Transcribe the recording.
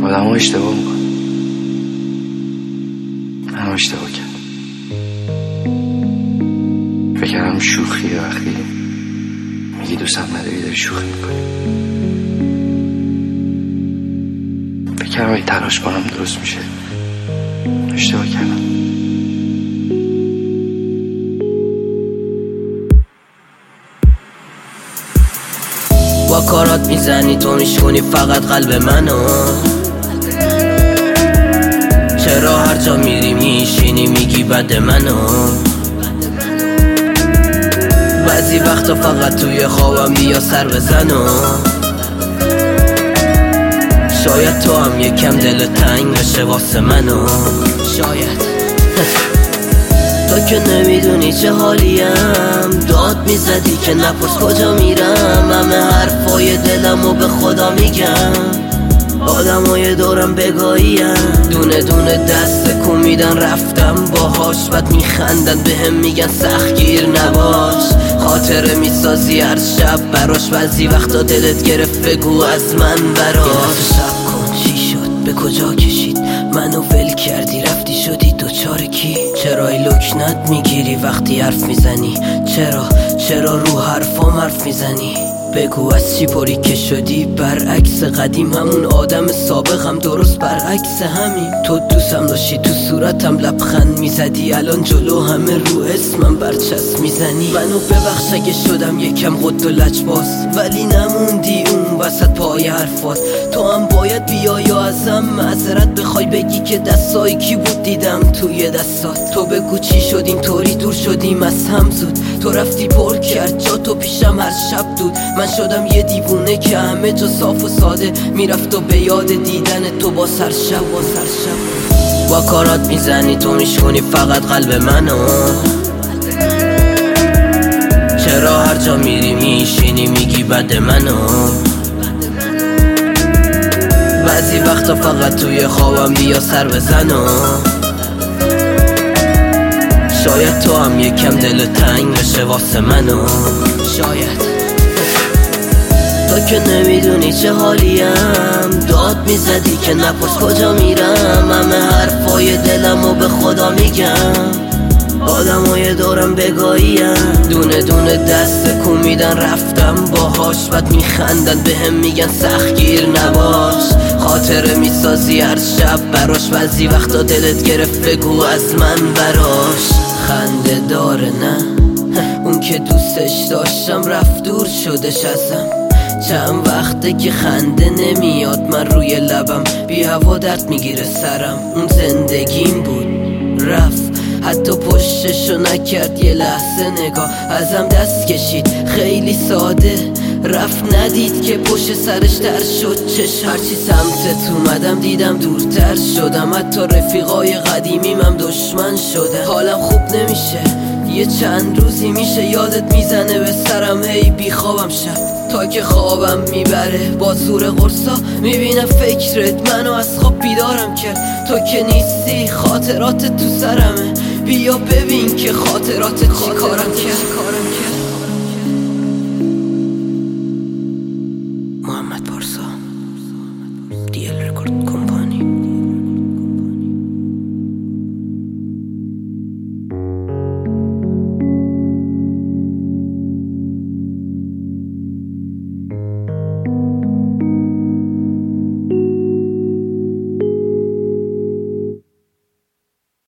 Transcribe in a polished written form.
آدم ها اشتباه میکنه. من اشتباه کردم، فکر کردم شوخیه. وقتی میگی دوستم نداری داری شوخی میکنی. فکر کردم اگه تلاش کنم درست میشه. اشتباه کردم. با کارات میزنی تو میشکنی فقط قلب منو. چرا هر جا میری میشینی میگی بد منو. بعضی وقتا فقط توی خوابم بیا سر بزنو. شاید تو هم یکم دل تنگ بشه واسه منو. شاید تو که نمیدونی چه حالیم. داد میزدی که نپرس کجا میرم. همه حرفای دلمو به خدا میگم. آدمای دورم بگاهیم، دونه دونه دست کن میدن رفتم باهاش. بعد میخندن بهم میگن سختگیر نباش. خاطره میسازی هر شب براش. بعضی وقتا دلت گرفت بگو از من براش. شب کن چی شد به کجا کشید منو ول کردی رفتی شدی دوچار کی. چرا ای لکنت میگیری وقتی حرف میزنی. چرا رو حرفام حرف میزنی. بگو از چی پری که شدی برعکس قدیم. همون آدم سابقم درست برعکس همین. تو دوستم داشتی تو صورتم لبخند میزدی. الان جلو همه رو اسمم برچسب میزنی. منو ببخش اگه شدم یکم قد و لجباز، ولی نموندی اون وسط پای حرفات. تو هم باید بیای یا ازم معذرت بخوای بگی که دستای کی بود دیدم توی دستات. تو بگو چی شدیم طوری دور شدیم از هم زود. تو رفتی پر کرد جا تو پیشم هر شب دود. من شدم یه دیوونه که همه جا صاف و ساده میرفت و به یاد دیدن تو با سر شب. با کارات میزنی تو میشکنی فقط قلب منو. چرا هر جا میری میشینی میگی بد منو. بعضی وقتا فقط توی خوابم بیا سر بزنو. شاید تو هم یکم دل تنگ بشه واسه منو. شاید تو که نمیدونی چه حالیم. داد میزدی که نپرس کجا میرم. همه حرفای دلمو به خدا میگم. آدمای دورم بگاهیم، دونه دونه دست کن میدن رفتم باهاش. بعد میخندن بهم میگن سختگیر نباش. خاطره میسازی هر شب براش. بعضی وقتا دلت گرفت بگو از من براش. خنده داره نه اون که دوستش داشتم رفت دور شدش ازم. چند وقته که خنده نمیاد من روی لبم. بی هوا درد میگیره سرم. اون زندگیم بود رفت حتی پشتشو نکرد. یه لحظه نگاه ازم دست کشید خیلی ساده رفت. ندید که پشت سرش در شد چشم. هرچی سمتت اومدم دیدم دورتر شدم. حتی رفیقای قدیمیم هم دشمن شده. حالم خوب نمیشه یه چند روزی میشه. یادت میزنه به سرم هی بیخوابم شب تا که خوابم میبره. با زور قرصا میبینم فکرت منو از خواب بیدارم کرد. تو که نیستی خاطرات تو سرمه. بیا ببین که خاطرات چی کارم کرد. محمد پارسا DL